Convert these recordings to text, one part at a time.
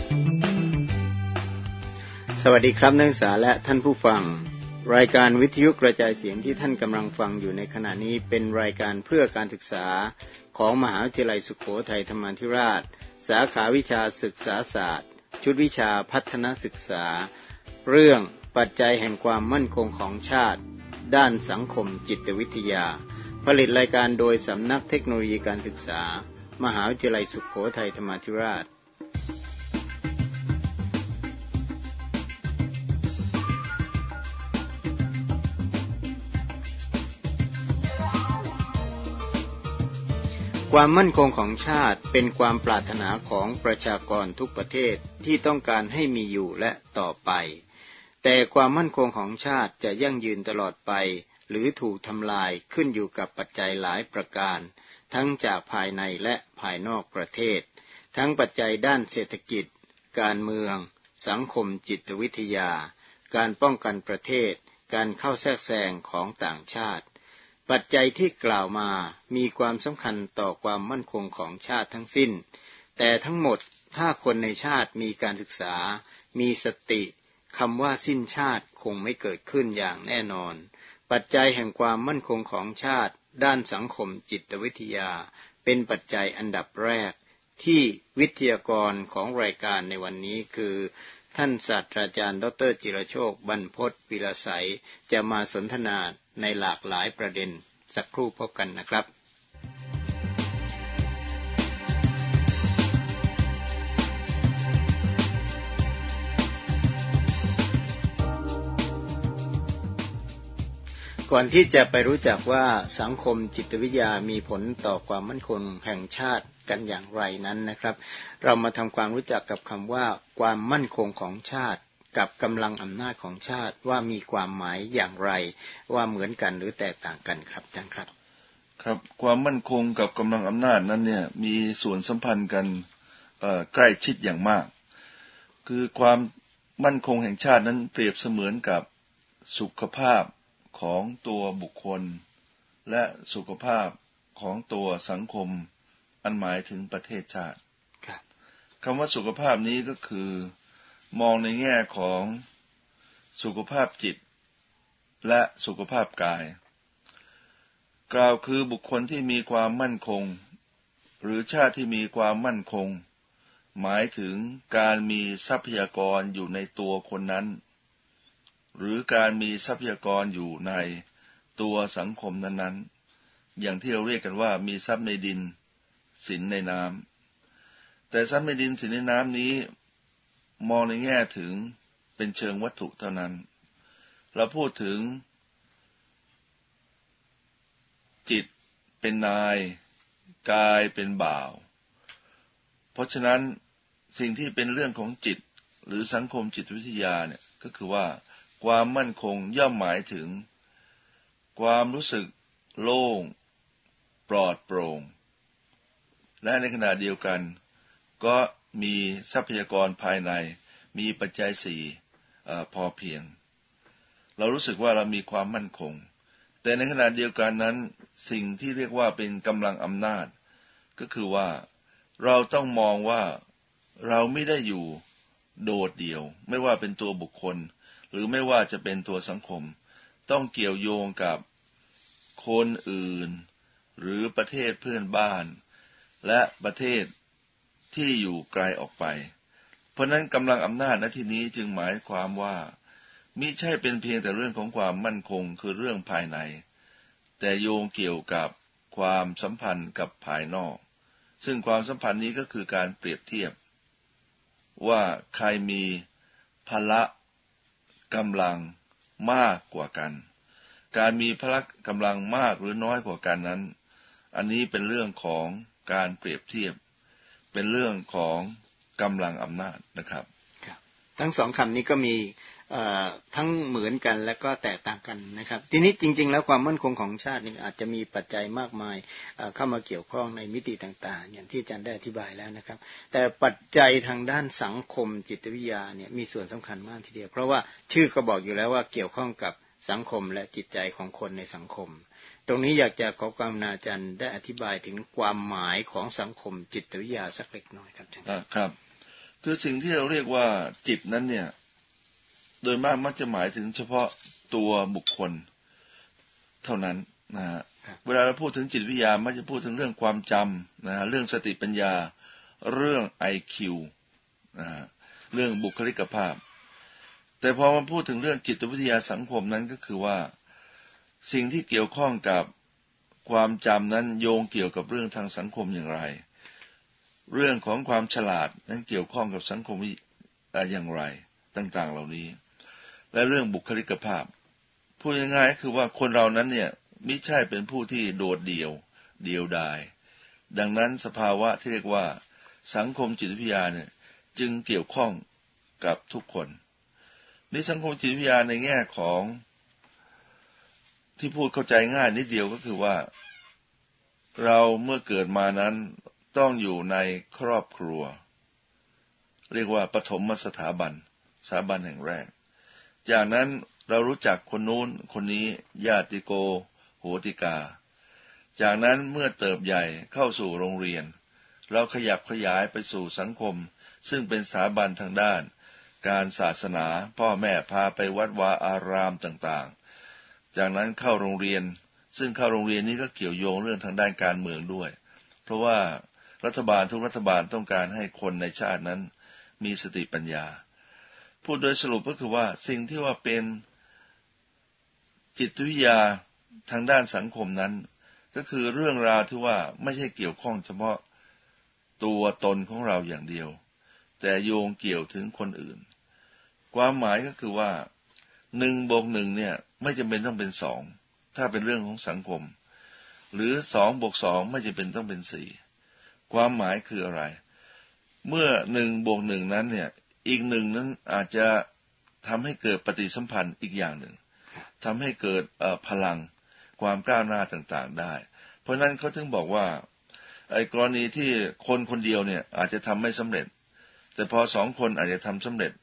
สวัสดีครับนักศึกษาและท่านผู้ฟังรายการวิทยุกระจายเสียงที่ท่านกำลังฟังอยู่ในขณะนี้เป็นรายการเพื่อการศึกษาของมหาวิทยาลัยสุโขทัยธรรมาธิราชสาขาวิชาศึกษาศาสตร์ชุดวิชาพัฒนศึกษาเรื่องปัจจัยแห่งความมั่นคงของชาติด้านสังคมจิตวิทยาผลิตรายการโดยสำนักเทคโนโลยีการศึกษามหาวิทยาลัยสุโขทัยธรรมาธิราชความมั่นคงของชาติเป็นความปรารถนาของประชากรทุกประเทศที่ต้องการให้มีอยู่และต่อไปแต่ความมั่นคงของชาติจะยั่งยืนตลอดไปหรือถูกทำลายขึ้นอยู่กับปัจจัยหลายประการทั้งจากภายในและภายนอกประเทศทั้งปัจจัยด้านเศรษฐกิจการเมืองสังคมจิตวิทยาการป้องกันประเทศการเข้าแทรกแซงของต่างชาติปัจจัยที่กล่าวมามีความสำคัญต่อความมั่นคงของชาติทั้งสิ้นแต่ทั้งหมดถ้าคนในชาติมีการศึกษามีสติคำว่าสิ้นชาติคงไม่เกิดขึ้นอย่างแน่นอนปัจจัยแห่งความมั่นคงของชาติด้านสังคมจิตวิทยาเป็นปัจจัยอันดับแรกที่วิทยากรของรายการในวันนี้คือท่านศาสตราจารย์ดร.จิรโชคบรรพตวิรสัยจะมาสนทนาในหลากหลายประเด็นสักครู่พบกันนะครับก่อนที่จะไปรู้จักว่าสังคมจิตวิทยามีผลต่อความมั่นคงแห่งชาติกันอย่างไรนั้นนะครับเรามาทำความรู้จักกับคำว่าความมั่นคงของชาติกับกำลังอำนาจของชาติว่ามีความหมายอย่างไรว่าเหมือนกันหรือแตกต่างกันครับอาจารย์ครับครับความมั่นคงกับกำลังอำนาจนั้นเนี่ยมีส่วนสัมพันธ์กันใกล้ชิดอย่างมากคือความมั่นคงแห่งชาตินั้นเปรียบเสมือนกับสุขภาพของตัวบุคคลและสุขภาพของตัวสังคมอันหมายถึงประเทศชาติคำว่าสุขภาพนี้ก็คือมองในแง่ของสุขภาพจิตและสุขภาพกายกล่าวคือบุคคลที่มีความมั่นคงหรือชาติที่มีความมั่นคงหมายถึงการมีทรัพยากรอยู่ในตัวคนนั้นหรือการมีทรัพยากรอยู่ในตัวสังคมนั้นๆอย่างที่เราเรียกกันว่ามีทรัพย์ในดินสินในน้ำแต่ทรัพย์ในดินสินในน้ำนี้มองในแง่ถึงเป็นเชิงวัตถุเท่านั้นเราพูดถึงจิตเป็นนายกายเป็นบ่าวเพราะฉะนั้นสิ่งที่เป็นเรื่องของจิตหรือสังคมจิตวิทยาเนี่ยก็คือว่าความมั่นคงย่อมหมายถึงความรู้สึกโล่งปลอดโปร่งและในขณะเดียวกันก็มีทรัพยากรภายในมีปัจจัยสี่พอเพียงเรารู้สึกว่าเรามีความมั่นคงแต่ในขณะเดียวกันนั้นสิ่งที่เรียกว่าเป็นกำลังอำนาจก็คือว่าเราต้องมองว่าเราไม่ได้อยู่โดดเดี่ยวไม่ว่าเป็นตัวบุคคลหรือไม่ว่าจะเป็นตัวสังคมต้องเกี่ยวโยงกับคนอื่นหรือประเทศเพื่อนบ้านและประเทศที่อยู่ไกลออกไปเพราะนั้นกำลังอำนาจณที่นี้จึงหมายความว่ามิใช่เป็นเพียงแต่เรื่องของความมั่นคงคือเรื่องภายในแต่โยงเกี่ยวกับความสัมพันธ์กับภายนอกซึ่งความสัมพันธ์นี้ก็คือการเปรียบเทียบว่าใครมีพละกำลังมากกว่ากันการมีพละกำลังมากหรือน้อยกว่ากันนั้นอันนี้เป็นเรื่องของการเปรียบเทียบเป็นเรื่องของกำลังอำนาจนะครับทั้งสองคำนี้ก็มีทั้งเหมือนกันและก็แตกต่างกันนะครับทีนี้จริงๆแล้วความมั่นคงของชาตินี่อาจจะมีปัจจัยมากมายเข้ามาเกี่ยวข้องในมิติต่างๆอย่างที่อาจารย์ได้อธิบายแล้วนะครับแต่ปัจจัยทางด้านสังคมจิตวิทยาเนี่ยมีส่วนสำคัญมากทีเดียวเพราะว่าชื่อก็บอกอยู่แล้วว่าเกี่ยวข้องกับสังคมและจิตใจของคนในสังคมตรงนี้อยากจะขอความกรุณาอาจารย์ได้อธิบายถึงความหมายของสังคมจิตวิทยาสักเล็กน้อยครับอาจารย์ครับคือสิ่งที่เราเรียกว่าจิตนั้นเนี่ยโดยมากมักจะหมายถึงเฉพาะตัวบุคคลเท่านั้นนะฮะเวลาเราพูดถึงจิตวิทยามักจะพูดถึงเรื่องความจำนะเรื่องสติปัญญาเรื่อง IQ นะเรื่องบุคลิกภาพแต่พอมาพูดถึงเรื่องจิตวิทยาสังคมนั้นก็คือว่าสิ่งที่เกี่ยวข้องกับความจำนั้นโยงเกี่ยวกับเรื่องทางสังคมอย่างไรเรื่องของความฉลาดนั้นเกี่ยวข้องกับสังคมอย่างไรต่างๆเหล่านี้และเรื่องบุคลิกภาพพูดง่ายๆคือว่าคนเรานั้นเนี่ยมิใช่เป็นผู้ที่โดดเดี่ยวดายดังนั้นสภาวะที่เรียกว่าสังคมจิตวิทยาเนี่ยจึงเกี่ยวข้องกับทุกคนในสังคมจิตวิทยาในแง่ของที่พูดเข้าใจง่ายนิดเดียวก็คือว่าเราเมื่อเกิดมานั้นต้องอยู่ในครอบครัวเรียกว่าปฐมสถาบันแห่งแรกจากนั้นเรารู้จักคนนู้นคนนี้ญาติโกโหติกาจากนั้นเมื่อเติบใหญ่เข้าสู่โรงเรียนเราขยับขยายไปสู่สังคมซึ่งเป็นสถาบันทางด้านการศาสนาพ่อแม่พาไปวัดวาอารามต่างๆจากนั้นเข้าโรงเรียนซึ่งเข้าโรงเรียนนี้ก็เกี่ยวโยงเรื่องทางด้านการเมืองด้วยเพราะว่ารัฐบาลทุกรัฐบาลต้องการให้คนในชาตินั้นมีสติปัญญาพูดโดยสรุปก็คือว่าสิ่งที่ว่าเป็นจิตวิทยาทางด้านสังคมนั้นก็คือเรื่องราวที่ว่าไม่ใช่เกี่ยวข้องเฉพาะตัวตนของเราอย่างเดียวแต่โยงเกี่ยวถึงคนอื่นความหมายก็คือว่า1+1เนี่ยไม่จำเป็นต้องเป็น2ถ้าเป็นเรื่องของสังคมหรือ2+2ไม่จำเป็นต้องเป็น4ความหมายคืออะไรเมื่อ1+1นั้นเนี่ยอีกหนึ่งนั้นอาจจะทำให้เกิดปฏิสัมพันธ์อีกอย่างหนึ่งทำให้เกิดพลังความก้าวหน้าต่างๆได้เพราะนั้นเขาถึงบอกว่าไอ้กรณีที่คนคนเดียวเนี่ยอาจจะทำไม่สำเร็จแต่พอ2คนอาจจะทำสำเร็จ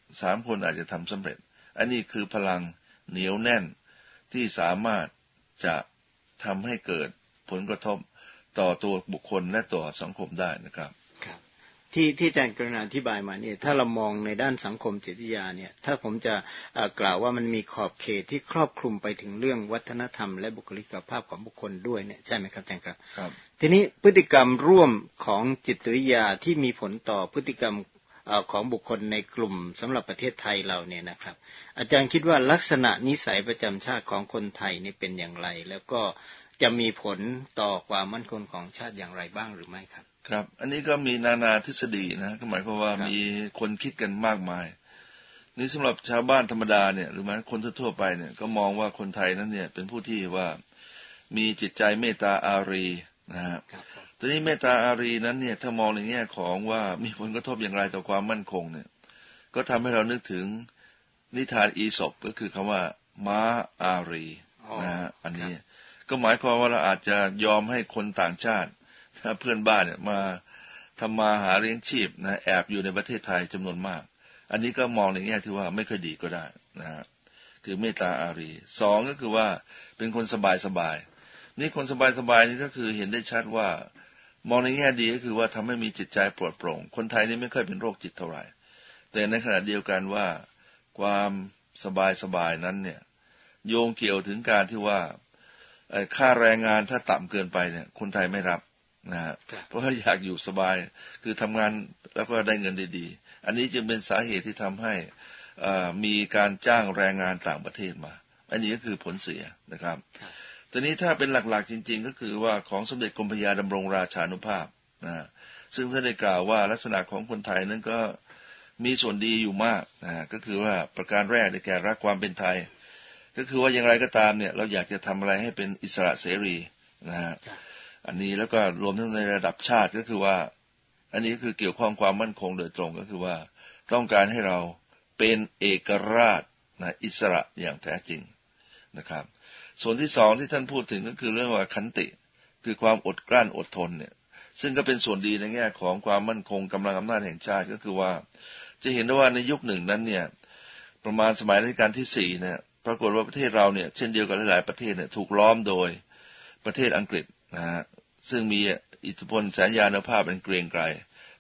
3คนอาจจะทำสำเร็จอันนี้คือพลังเหนียวแน่นที่สามารถจะทำให้เกิดผลกระทบต่อตัวบุคคลและต่อสังคมได้นะครับที่อาจารย์กรุณาอธิบายมาเนี่ยถ้าเรามองในด้านสังคมจิตวิทยาเนี่ยถ้าผมจะกล่าวว่ามันมีขอบเขตที่ครอบคลุมไปถึงเรื่องวัฒนธรรมและบุคลิกภาพของบุคคลด้วยเนี่ยใช่ไหมครับอาจารย์ครับทีนี้พฤติกรรมร่วมของจิตวิทยาที่มีผลต่อพฤติกรรมของบุคคลในกลุ่มสำหรับประเทศไทยเราเนี่ยนะครับอาจารย์คิดว่าลักษณะนิสัยประจำชาติของคนไทยนี่เป็นอย่างไรแล้วก็จะมีผลต่อความมั่นคงของชาติอย่างไรบ้างหรือไม่ครับครับอันนี้ก็มีนานาทฤษฎีนะก็หมายความว่ามีคนคิดกันมากมายนี่สำหรับชาวบ้านธรรมดาเนี่ยหรือแม้คนทั่วไปเนี่ยก็มองว่าคนไทยนั้นเนี่ยเป็นผู้ที่ว่ามีจิตใจเมตตาอารีนะฮะทีนี้เมตตาอารีนั้นเนี่ยถ้ามองในแง่ของว่ามีผลกระทบอย่างไรต่อความมั่นคงเนี่ยก็ทำให้เรานึกถึงนิทานอีสปก็คือคำว่าม้าอารีนะฮะอันนี้ก็หมายความว่าเราอาจจะยอมให้คนต่างชาติถ้าเพื่อนบ้านเนี่ยมาทำมาหาเลี้ยงชีพนะแอบอยู่ในประเทศไทยจำนวนมากอันนี้ก็มองในแง่ที่ว่าไม่ค่อยดีก็ได้นะฮะคือเมตตาอารี2ก็คือว่าเป็นคนสบายนี่คนสบายนี่ก็คือเห็นได้ชัดว่ามองในแง่ดีก็คือว่าทำให้มีจิตใจปลอดโปร่งคนไทยนี่ไม่ค่อยเป็นโรคจิตเท่าไหร่แต่ในขณะเดียวกันว่าความสบายนั้นเนี่ยโยงเกี่ยวถึงการที่ว่าค่าแรงงานถ้าต่ำเกินไปเนี่ยคนไทยไม่รับนะฮะเพราะว่าอยากอยู่สบายคือทำงานแล้วก็ได้เงินดีๆอันนี้จึงเป็นสาเหตุที่ทำให้มีการจ้างแรงงานต่างประเทศมาอันนี้ก็คือผลเสียนะครับทีนี้ถ้าเป็นหลักๆจริงๆก็คือว่าของสมเด็จกรมพระยาดำรงราชานุภาพนะซึ่งท่านได้กล่าวว่าลักษณะของคนไทยนั้นก็มีส่วนดีอยู่มากนะก็คือว่าประการแรกได้แก่รักความเป็นไทยก็คือว่าอย่างไรก็ตามเนี่ยเราอยากจะทำอะไรให้เป็นอิสระเสรีนะฮะอันนี้แล้วก็รวมทั้งในระดับชาติก็คือว่าอันนี้คือเกี่ยวข้องความมั่นคงโดยตรงก็คือว่าต้องการให้เราเป็นเอกราชนะอิสระอย่างแท้จริงนะครับส่วนที่สองที่ท่านพูดถึงก็คือเรื่องว่าขันติคือความอดกลั้นอดทนเนี่ยซึ่งก็เป็นส่วนดีในแง่ของความมั่นคงกำลังอำนาจแห่งชาติก็คือว่าจะเห็นได้ว่าในยุคหนึ่งนั้นเนี่ยประมาณสมัยรัชกาลที่4เนี่ยปรากฏว่าประเทศเราเนี่ยเช่นเดียวกับหลายๆประเทศเนี่ยถูกล้อมโดยประเทศอังกฤษนะฮะซึ่งมีอิทธิพลแสนยานุภาพเป็นเกรียงไกร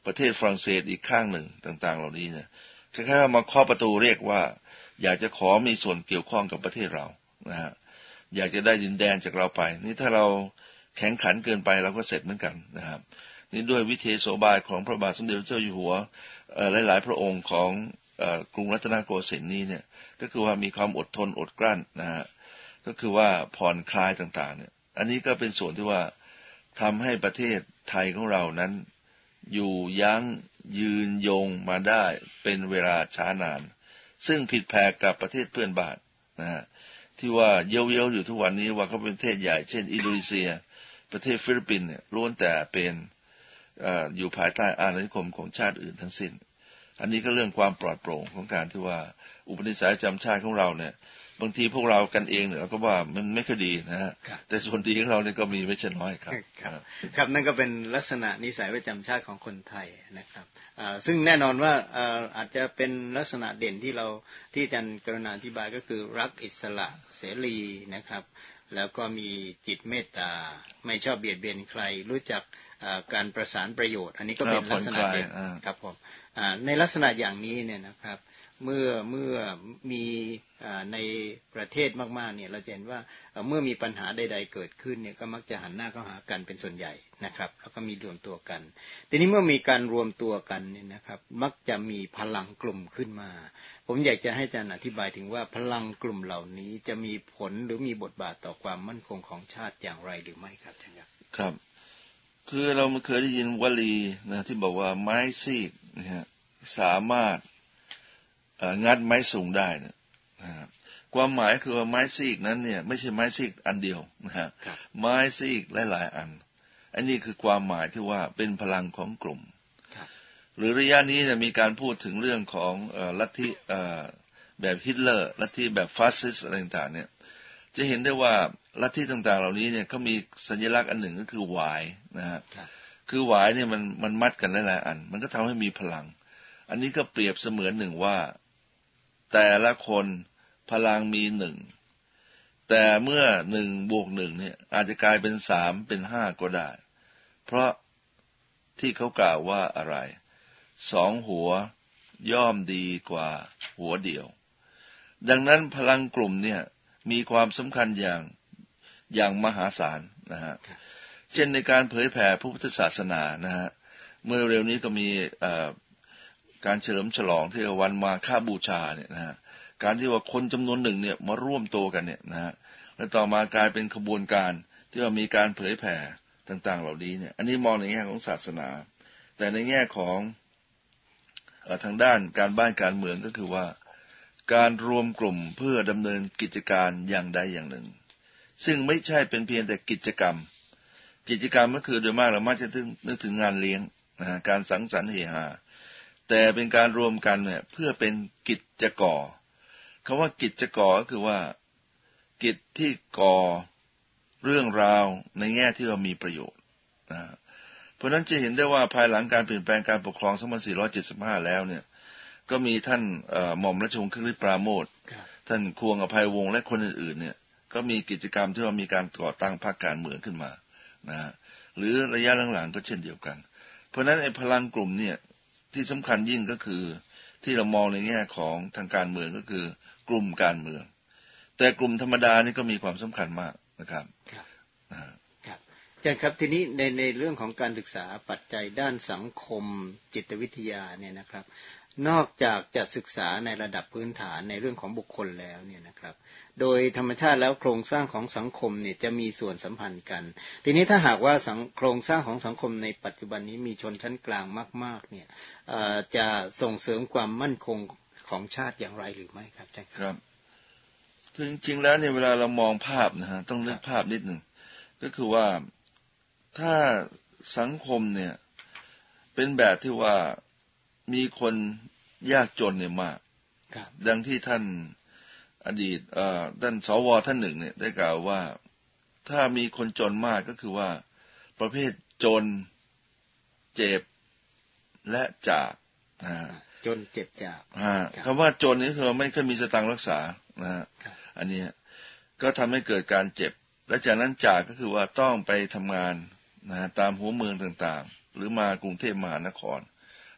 ประเทศฝรั่งเศสอีกข้างหนึ่งต่างๆเหล่านี้เนี่ยคล้ายๆมาเคาะประตูเรียกว่าอยากจะขอมีส่วนเกี่ยวข้องกับประเทศเรานะฮะอยากจะได้ดินแดนจากเราไปนี่ถ้าเราแข็งขันเกินไปเราก็เสร็จเหมือนกันนะครับนี่ด้วยวิธีโสบายของพระบาทสมเด็จพระเจ้าอยู่หัวหลายๆพระองค์ของกรุงรัตนโกสินทร์นี้เนี่ยก็คือว่ามีความอดทนอดกลั้นนะฮะก็คือว่าผ่อนคลายต่างๆเนี่ยอันนี้ก็เป็นส่วนที่ว่าทำให้ประเทศไทยของเรานั้นอยู่ยั้งยืนยงมาได้เป็นเวลาช้านานซึ่งผิดแผกกับประเทศเพื่อนบ้านนะฮะที่ว่าเย้ยๆอยู่ทุกวันนี้ว่าเขาเป็นประเทศใหญ่เช่นอินโดนีเซียประเทศฟิลิปปินส์เนี่ยล้วนแต่เป็นอยู่ภายใต้อาณานิคมของชาติอื่นทั้งสิ้นอันนี้ก็เรื่องความปลอดโปร่งของการที่ว่าอุปนิสัยประจำชาติของเราเนี่ยบางทีพวกเรากันเองเนี่ยเราก็ว่ามันไม่ค่อยดีนะฮะแต่ส่วนดีของเราเนี่ยก็มีไม่ใช่น้อยครับครับนั่นก็เป็นลักษณะนิสัยประจำชาติของคนไทยนะครับซึ่งแน่นอนว่าอาจจะเป็นลักษณะเด่นที่อาจารย์กรุณาอธิบายก็คือรักอิสระเสรีนะครับแล้วก็มีจิตเมตตาไม่ชอบเบียดเบียนใครรู้จักการประสานประโยชน์อันนี้ก็เป็นลักษณะเด่นครับผมในลักษณะอย่างนี้เนี่ยนะครับเมื่อมีในประเทศมากๆเนี่ยเราเห็นว่าเมื่อมีปัญหาใดๆเกิดขึ้นเนี่ยก็มักจะหันหน้าเข้าหากันเป็นส่วนใหญ่นะครับแล้วก็มีรวมตัวกันทีนี้เมื่อมีการรวมตัวกันเนี่ยนะครับมักจะมีพลังกลุ่มขึ้นมาผมอยากจะให้อาจารย์อธิบายถึงว่าพลังกลุ่มเหล่านี้จะมีผลหรือมีบทบาทต่อความมั่นคงของชาติอย่างไรหรือไม่ครับอาจารย์ครับครับคือเราเคยได้ยินวลีนะที่บอกว่าไม้ซีกนะฮะสามารถงัดไม้สูงได้นะความหมายคือว่าไม้ซีกนั้นเนี่ยไม่ใช่ไม้ซีกอันเดียวนะฮะไม้ซีกหลายๆอันอันนี้คือความหมายที่ว่าเป็นพลังของกลุ่มหรือระยะนี้เนี่ยมีการพูดถึงเรื่องของลัทธิแบบฮิตเลอร์ลัทธิแบบฟาสซิสต์อะไรต่างๆเนี่ยจะเห็นได้ว่าลัทธิต่างๆเหล่านี้เนี่ยเขามีสัญลักษณ์อันหนึ่งก็คือหวายนะฮะคือหวายเนี่ยมันมัดกันหลายๆอันมันก็ทำให้มีพลังอันนี้ก็เปรียบเสมือนหนึ่งว่าแต่ละคนพลังมีหนึ่งแต่เมื่อหนึ่งบวกหนึ่งเนี่ยอาจจะกลายเป็นสามเป็นห้าก็ได้เพราะที่เขากล่าวว่าอะไรสองหัวย่อมดีกว่าหัวเดียวดังนั้นพลังกลุ่มเนี่ยมีความสำคัญอย่างมหาศาลนะฮะเช่นในการเผยแผ่พระพุทธศาสนานะฮะเมื่อเร็วนี้ก็มีการเฉลิมฉลองที่วันมาฆบูชาเนี่ยนะฮะการที่ว่าคนจำนวนหนึ่งเนี่ยมาร่วมตัวกันเนี่ยนะฮะแล้วต่อมากลายเป็นขบวนการที่ว่ามีการเผยแผ่ต่างๆเหล่านี้เนี่ยอันนี้มองในแง่ของศาสนาแต่ในแง่ของทางด้านการบ้านการเมืองก็คือว่าการรวมกลุ่มเพื่อดำเนินกิจการอย่างใดอย่างหนึ่งซึ่งไม่ใช่เป็นเพียงแต่กิจกรรมก็คือโดยมากเรามักจะนึกถึงงานเลี้ยงนะฮะการสังสรรค์เฮฮาแต่เป็นการรวมกันเนี่ยเพื่อเป็นกิจก่อคำว่ากิจก่อก็คือว่ากิจที่ก่อเรื่องราวในแง่ที่ว่ามีประโยชน์นะเพราะนั้นจะเห็นได้ว่าภายหลังการเปลี่ยนแปลงการปกครอง2475แล้วเนี่ยก็มีท่านหม่อมราชวงศ์คึกฤทธิ์ปราโมทย์ท่านควงอภัยวงศ์และคนอื่นๆเนี่ยก็มีกิจกรรมที่ว่ามีการก่อตั้งพรรคการเมืองขึ้นมานะหรือระยะหลังๆก็เช่นเดียวกันเพราะฉะนั้นไอ้พลังกลุ่มเนี่ยที่สำคัญยิ่งก็คือที่เรามองในแง่ของทางการเมืองก็คือกลุ่มการเมืองแต่กลุ่มธรรมดานี่ก็มีความสำคัญมากนะครับครับอาจารย์ครับทีนี้ในเรื่องของการศึกษาปัจจัยด้านสังคมจิตวิทยาเนี่ยนะครับนอกจากจะศึกษาในระดับพื้นฐานในเรื่องของบุคคลแล้วเนี่ยนะครับโดยธรรมชาติแล้วโครงสร้างของสังคมเนี่ยจะมีส่วนสัมพันธ์กันทีนี้ถ้าหากว่าโครงสร้างของสังคมในปัจจุบันนี้มีชนชั้นกลางมากๆเนี่ยจะส่งเสริมความมั่นคงของชาติอย่างไรหรือไม่ครับอาจารย์ครับคือจริงๆแล้วเนี่ยเวลาเรามองภาพนะฮะต้องนึกภาพนิดหนึ่งก็คือว่าถ้าสังคมเนี่ยเป็นแบบที่ว่ามีคนยากจนเนี่ยมากดังที่ท่านอดีตท่านสวท่านหนึ่งเนี่ยได้กล่าวว่าถ้ามีคนจนมากก็คือว่าประเภทจนเจ็บและจากจนเจ็บจากคำว่าจนนี่คือไม่เคยมีสตางค์รักษานะฮะอันนี้ก็ทำให้เกิดการเจ็บและจากนั้นจากก็คือว่าต้องไปทำงานนะตามหัวเมืองต่างๆหรือมากรุงเทพมหานคร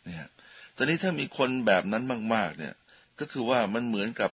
เนี่ยตอนนี้ถ้ามีคนแบบนั้นมากๆเนี่ยก็คือว่ามันเหมือนกับ